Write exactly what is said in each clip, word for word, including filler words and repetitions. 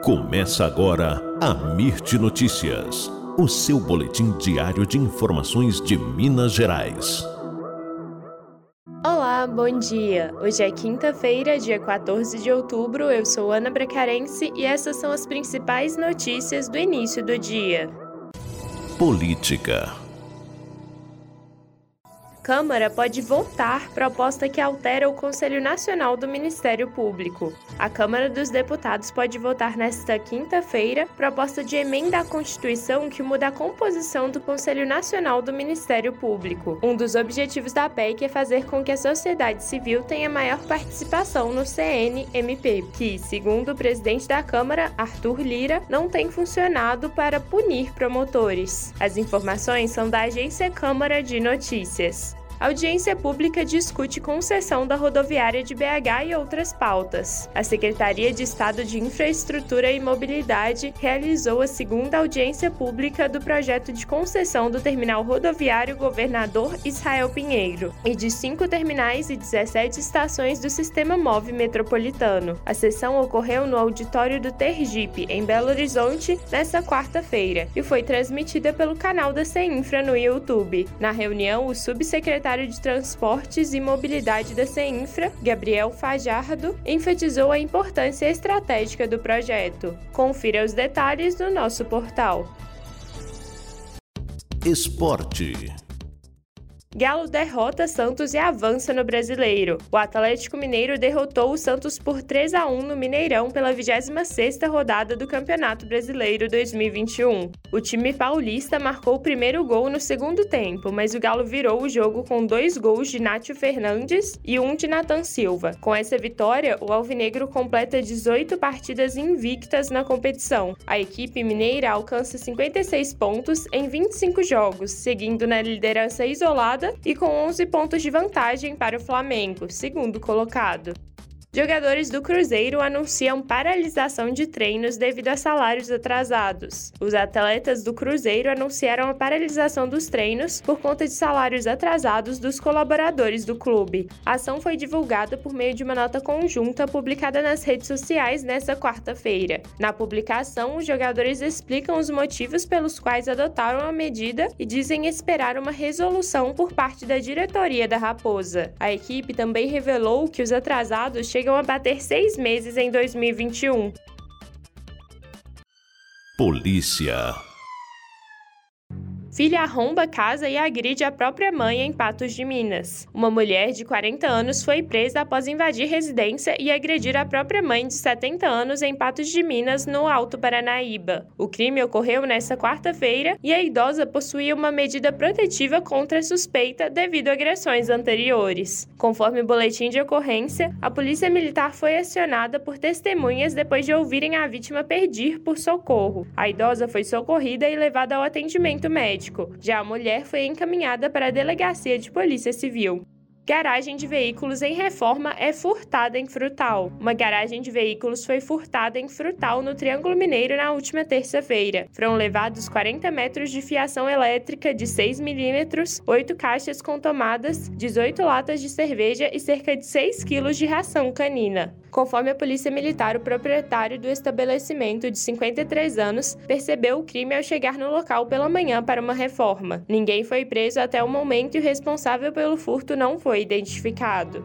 Começa agora a Mirte Notícias, o seu boletim diário de informações de Minas Gerais. Olá, bom dia! Hoje é quinta-feira, dia quatorze de outubro, eu sou Ana Bracarense e essas são as principais notícias do início do dia. Política. Câmara pode votar proposta que altera o Conselho Nacional do Ministério Público. A Câmara dos Deputados pode votar nesta quinta-feira proposta de emenda à Constituição que muda a composição do Conselho Nacional do Ministério Público. Um dos objetivos da P E C é fazer com que a sociedade civil tenha maior participação no C N M P, que, segundo o presidente da Câmara, Arthur Lira, não tem funcionado para punir promotores. As informações são da Agência Câmara de Notícias. A audiência pública discute concessão da rodoviária de B H e outras pautas. A Secretaria de Estado de Infraestrutura e Mobilidade realizou a segunda audiência pública do projeto de concessão do terminal rodoviário Governador Israel Pinheiro e de cinco terminais e dezessete estações do Sistema Move Metropolitano. A sessão ocorreu no auditório do Tergipe, em Belo Horizonte, nesta quarta-feira, e foi transmitida pelo canal da CEINFRA no YouTube. Na reunião, o subsecretário de Transportes e Mobilidade da CEINFRA, Gabriel Fajardo, enfatizou a importância estratégica do projeto. Confira os detalhes no nosso portal. Esporte. Galo derrota Santos e avança no Brasileiro. O Atlético Mineiro derrotou o Santos por três a um no Mineirão pela vigésima sexta rodada do Campeonato Brasileiro dois mil e vinte e um. O time paulista marcou o primeiro gol no segundo tempo, mas o Galo virou o jogo com dois gols de Nátio Fernandes e um de Nathan Silva. Com essa vitória, o alvinegro completa dezoito partidas invictas na competição. A equipe mineira alcança cinquenta e seis pontos em vinte e cinco jogos, seguindo na liderança isolada e com onze pontos de vantagem para o Flamengo, segundo colocado. Jogadores do Cruzeiro anunciam paralisação de treinos devido a salários atrasados. Os atletas do Cruzeiro anunciaram a paralisação dos treinos por conta de salários atrasados dos colaboradores do clube. A ação foi divulgada por meio de uma nota conjunta publicada nas redes sociais nesta quarta-feira. Na publicação, os jogadores explicam os motivos pelos quais adotaram a medida e dizem esperar uma resolução por parte da diretoria da Raposa. A equipe também revelou que os atrasados chegam chegam a bater seis meses em dois mil e vinte e um. Polícia. Filha arromba casa e agride a própria mãe em Patos de Minas. Uma mulher de quarenta anos foi presa após invadir residência e agredir a própria mãe de setenta anos em Patos de Minas, no Alto Paranaíba. O crime ocorreu nesta quarta-feira e a idosa possuía uma medida protetiva contra a suspeita devido a agressões anteriores. Conforme o boletim de ocorrência, a polícia militar foi acionada por testemunhas depois de ouvirem a vítima pedir por socorro. A idosa foi socorrida e levada ao atendimento médico. Já a mulher foi encaminhada para a Delegacia de Polícia Civil. Garagem de veículos em reforma é furtada em Frutal. Uma garagem de veículos foi furtada em Frutal, no Triângulo Mineiro, na última terça-feira. Foram levados quarenta metros de fiação elétrica de seis milímetros, oito caixas com tomadas, dezoito latas de cerveja e cerca de seis quilos de ração canina. Conforme a Polícia Militar, o proprietário do estabelecimento, de cinquenta e três anos, percebeu o crime ao chegar no local pela manhã para uma reforma. Ninguém foi preso até o momento e o responsável pelo furto não foi identificado.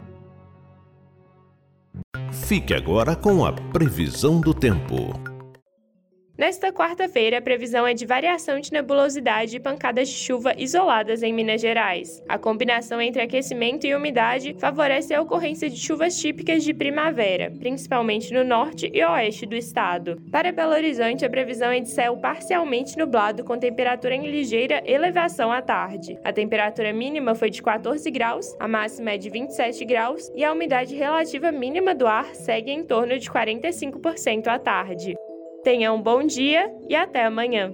Fique agora com a previsão do tempo. Nesta quarta-feira, a previsão é de variação de nebulosidade e pancadas de chuva isoladas em Minas Gerais. A combinação entre aquecimento e umidade favorece a ocorrência de chuvas típicas de primavera, principalmente no norte e oeste do estado. Para Belo Horizonte, a previsão é de céu parcialmente nublado, com temperatura em ligeira elevação à tarde. A temperatura mínima foi de quatorze graus, a máxima é de vinte e sete graus e a umidade relativa mínima do ar segue em torno de quarenta e cinco por cento à tarde. Tenha um bom dia e até amanhã.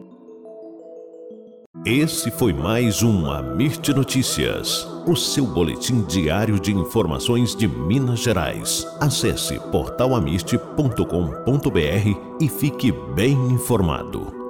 Esse foi mais um Mirte Notícias, o seu boletim diário de informações de Minas Gerais. Acesse portal amirte ponto com ponto br e fique bem informado.